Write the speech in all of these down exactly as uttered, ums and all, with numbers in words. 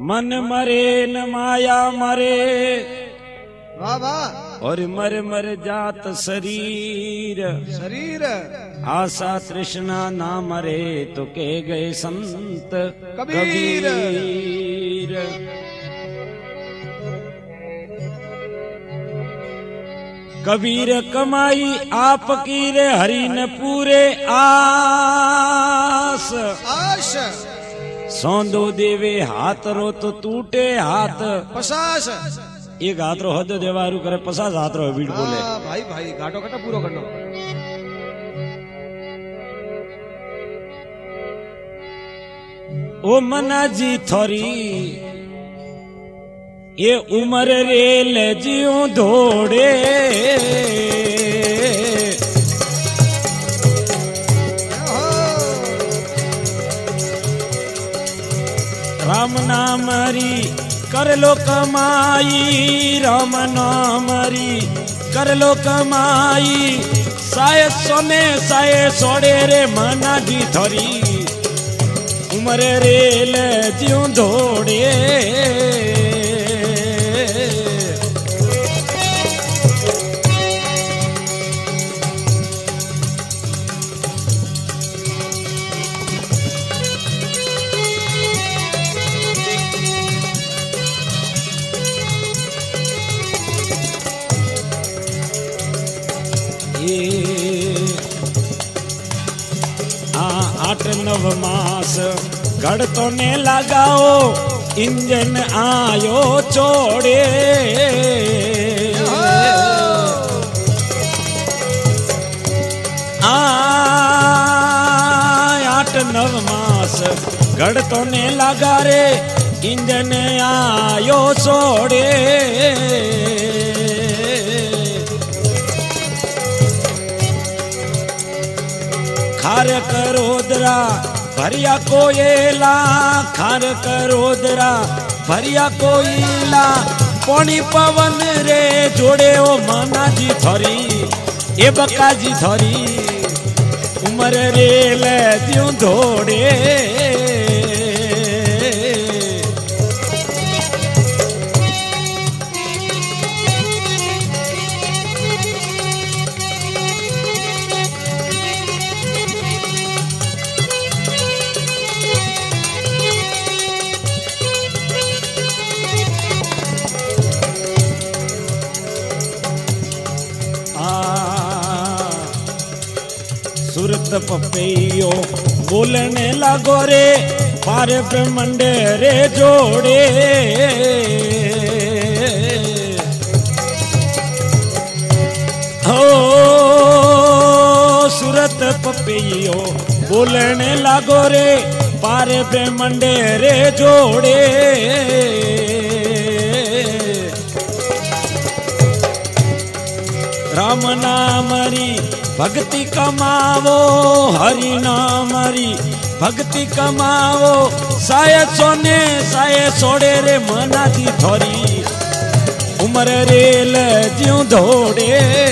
मन मरे न माया मरे, वाह वाह। और मर मर जात शरीर, शरीर आशा तृष्णा ना मरे तो के गए संत कबीर। कबीर। कबीर कमाई आपकी रे हरि न पूरे आस, आश सौंदो देवे हाथ रो तो टूटे हाथ पसास। एक हाथ रो हद देवारू करे पचास हाथ रो बीट बोले। हाँ, भाई भाई घाटो कटा पूरो करनो। ओ मना जी थोरी ये उमर रेल जियो दौड़े, राम नाम हरी कर लो कमाई, राम नाम हरी कर लो कमाई, साए सोने साए सोड़े रे मना जी थोरी उमर रेल जियो दौड़े। आठ नव मास गढ़ तो ने लगाओ, इंजन आयो चोड़े। आ आठ नव मास गढ़ तो ने लगा रे, इंजन आयो छोड़े। खार करोदरा भरिया कोयला, खार करोदरा भरिया कोयला, पानी पवन रे जोड़े ओ माना जी थोरी ए बका जी थोरी उमर रेल दियो दौड़े। सुरत पपैयो बोलने लागो रे, पार ब्रह्मंड रे जोड़े। हो सुरत पपैयो बोलने लागो रे, पार ब्रह्मंड रे जोड़े। राम नाम हरी भक्ति कमावो, हरि नाम हरी भक्ति कमावो, साये सोने साये सोड़े रे मना जी थोरी उमर रेल जियो दौड़े।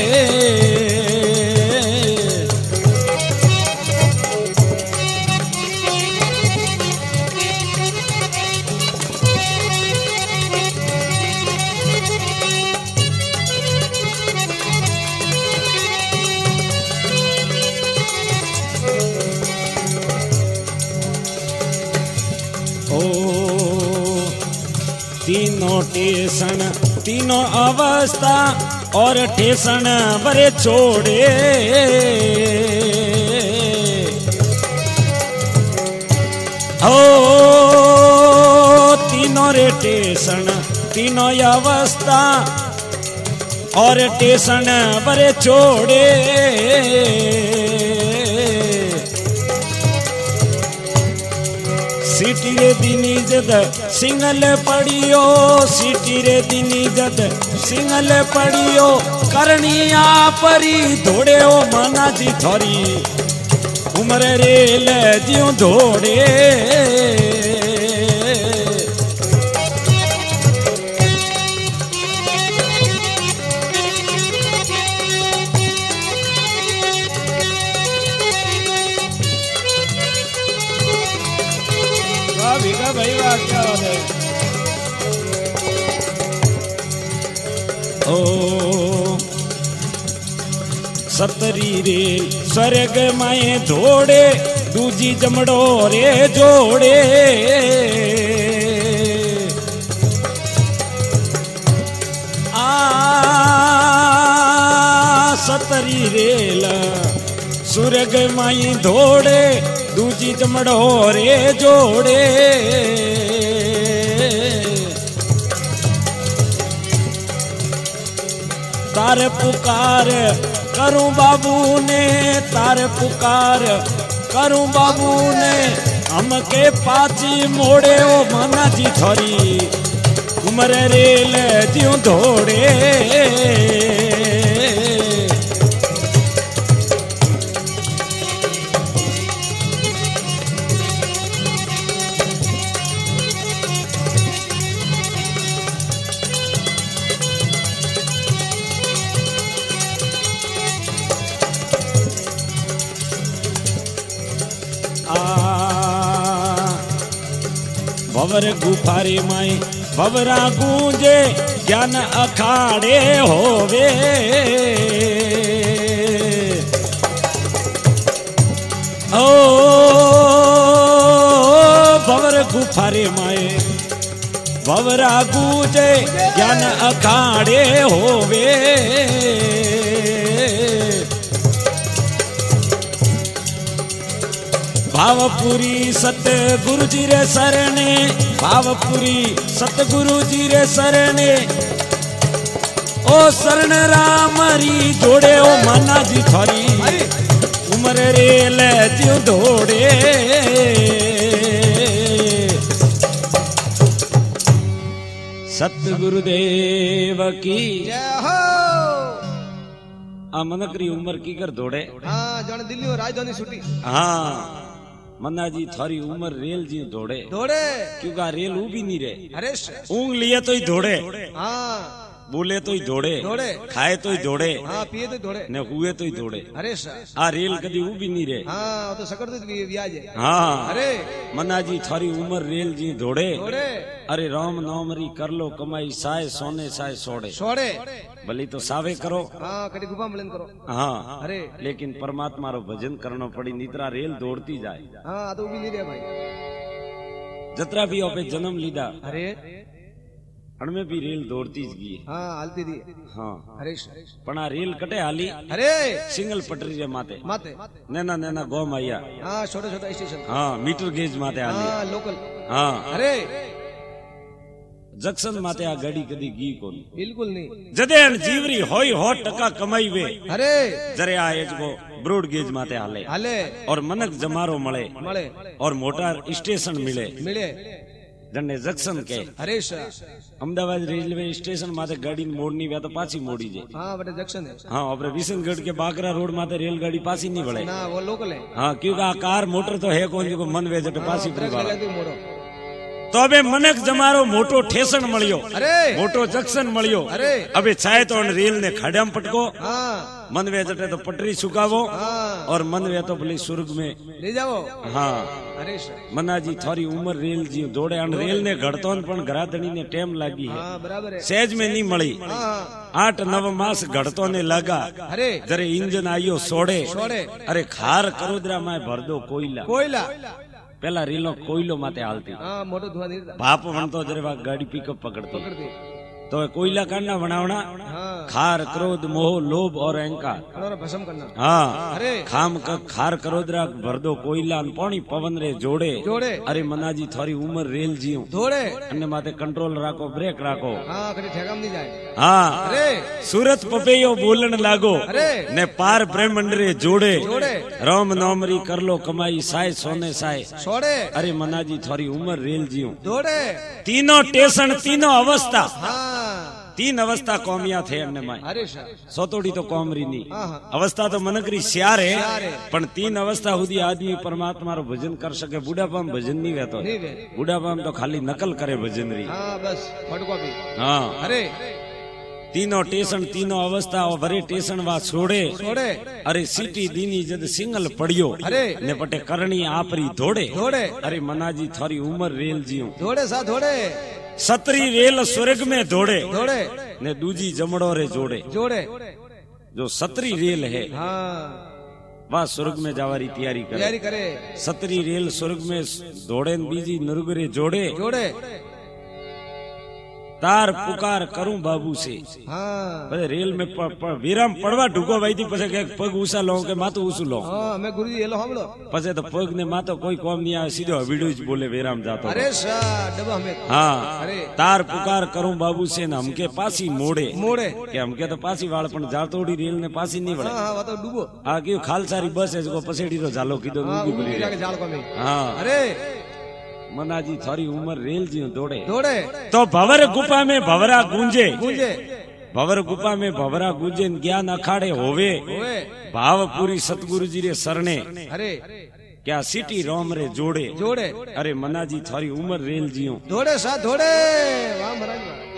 तीनों टेसन तीनों अवस्था और ठेसन बरे छोड़े। हो तीनों रे टेसन तीनों अवस्था और टेसन बरे छोड़े। सीटी रे दिनी जद सिंगल पड़ियो, सीटी रे दिनी जद सिंगल पड़ियो, करनिया परी दौड़े ओ माना जी थोरी उमर रेल जियो दौड़े। भीगा भाई वाह क्या बात है। ओ सतरी रेल स्वर्ग माए धोड़े दूजी जमड़ो रे जोड़े आ सतरी रेल स्वर्ग माई धोड़े दूजी जमड़ो रे जोड़े तार पुकार करूं बाबू ने तार पुकार करूं बाबू ने हमके पाची मोड़े ओ मना जी थोरी उमर रेल ज्यों धोड़े भवर गुफारे माए भवरा गूंजे ज्ञान अखाड़े होवे ओ भवर गुफारे माए भवरा गूंजे ज्ञान अखाड़े होवे भावपुरी सतगुरु जी रे सरने भावपुरी सतगुरु जी रे सरने ओ शरण राम री जोड़े ओ मना जी थोरी उमर रेल ज्यों धोड़े सतगुरुदेव की जय हो। आ मनकरी उमर की कर दौड़े हाँ जाने दिल्ली में राजधानी छुट्टी हाँ मन्ना जी थारी उम्र रेल जी दौड़े दौड़े क्योंकि रेल भी नहीं रहे अरे ऊँग लिए तो ही दौड़े हाँ बोले तो ही दौड़े दौड़े खाए तो ही दौड़े हाँ पिए तो दौड़े ने हुए तो ही दौड़े अरे आ रेल कदी ऊ भी नहीं रहे हाँ तो सकड़ तो व्याज है हाँ अरे मन्ना जी थारी उम्र रेल जी दौड़े दौड़े अरे राम नामरी कर लो कमाई साए सोने साए सोड़े सोड़े भली तो सावे करो हाँ कभी गुफा मिलन करो हाँ अरे लेकिन परमात्मा रो भजन करना पड़ी नितरा रेल दौड़ती जाए हाँ तो भी नहीं रहे भाई जतरा भी ओपे जन्म लीधा अरे अणमें भी रेल दौड़ती ज गई हाँ हालती दी हाँ अरे पण आ रेल कटे हाली अरे सिंगल पटरी रे माते माते नैना नैना गो मैया हाँ छोटा छोटा स्टेशन हाँ मीटर गेज माते हाली हाँ लोकल हाँ अरे जक्सन माते आ गाड़ी कदी गी कोनी बिल्कुल नहीं जदे अन जीवरी होई हो टका कमाई वे अरे जरे आ एज को ब्रॉड गेज माते हाले हाले और मनक जमारो मळे मळे और मोटा स्टेशन मिले मिले जने जक्सन के अरे अहमदाबाद रेलवे स्टेशन माते गाड़ी मोड़नी वे तो पाछी मोड़ी जे हाँ बटे जंक्शन है हाँ अपने विशनगढ़ के बागरा रोड माते रेलगाड़ी पासी नहीं बढ़े ना वो लोकल है हाँ क्योंकि आ कार मोटर तो है कौन जो मन वे जटे पासी ट्रक पड़ी लगा के मोड़ो तो अबे मनक जमारो मोटो ठेसन मळियो अरे मोटो जंक्शन मळियो अरे अबे चाहे तो रेल ने खाड़म पटको हाँ मन वे जटे तो पटरी सुकावो हाँ और मन वे तो भले स्वर्ग में ले जाओ हाँ अरे मना जी थारी उम्र रेल जी दौड़े अन रेल ने घड़तोन पण घराधणी ने टेम लागी है हाँ बराबर है सहज में नहीं मળી हाँ आठ नव मास घड़तो ने लगा अरे जरे इंजन आयो सोड़े सोड़े अरे खार करोदरा में भर दो कोयला कोयला पहला रेलो कोयलो माते हालती हाँ मोटो धुआं नहीं बाप वणतो जरे वा गाड़ी पिकअप पकड़तो पकड़ दे तो कोयला काढ़ना बनावना हाँ खार क्रोध मोह लोभ और अहंकार और भस्म करना हाँ अरे खाम का खार करोदरा भर दो कोयला न पानी पवन रे जोड़े जोड़े अरे मनाजी थारी उम्र रेल जीव दौड़े अन्य माते कंट्रोल राखो ब्रेक राखो हाँ कभी ठेकाम नहीं जाए हाँ अरे सूरत पपेयो बोलन लागो अरे ने पार ब्रह्मंड रे जोड़े जोड़े राम नामरी कर लो कमाई साए सोने साए छोड़े अरे मनाजी थारी उम्र रेल जीव दौड़े तीनों टेशन तीनों अवस्था हाँ तीन अवस्था कौमिया थे अन्य माय अरे सर सोतोड़ी तो कौमरी नहीं हाँ हाँ अवस्था तो मनकरी श्यार श्यार है है। पण तीन अवस्था हुदी आदमी परमात्मा रो भजन कर सके बुढ़ापा में भजन नहीं रहतो नहीं वे बुढ़ापा में तो खाली नकल करे भजन री हाँ बस फोटोकॉपी हाँ अरे तीनों टेशन तीनों अवस्था और भरे टेशन वा छोड़े छोड़े अरे सीटी दीनी जद सिंगल पड़ियो अरे ने पटे करनी आपरी दौड़े दौड़े अरे मनाजी थारी उम्र रेल जियो दौड़े सा दौड़े सतरी रेल स्वर्ग में दौड़े दौड़े ने दूजी जमड़ो रे जोड़े जोड़े जो सतरी रेल है हाँ वह स्वर्ग में जावारी तैयारी करे तैयारी करे सतरी रेल स्वर्ग में दौड़े न बीजी नरग रे जोड़े जोड़े तार पुकार करूं बाबू से हाँ पछे रेल में प, प, विराम पड़वा ढूको भाई थी पछे के पग ऊसा लो के मातो ऊसू लो हाँ मैं गुरुजी ये लो हम लो पछे तो पग ने मातो कोई कॉम नहीं आवे सीधो हबीडू ज बोले विराम जातो अरे सा डबा हमें हाँ अरे तार पुकार करूं बाबू से ने हमके पासी मोड़े मोड़े के हमके तो पासी वाल पण जातोड़ी रेल ने पासी नहीं वड़े हाँ हाँ वो तो डूबो आ क्यों खालसारी बस है जो पसेड़ी रो झालो कीधो हाँ ऊंधी ऊँधी पड़ी जाके जाल को में हाँ अरे मनाजी थारी उम्र रेल जी दौड़े दौड़े तो भवर गुफा में भवरा गूंजे गूंजे भवर गुफा में भवरा गूंजे ज्ञान अखाड़े होवे होवे भाव पूरी सतगुरु जी रे सरने अरे क्या सिटी रोम रे जोड़े जोड़े अरे मनाजी थारी उम्र रेल जियो दौड़े सा दौड़े वाह महाराज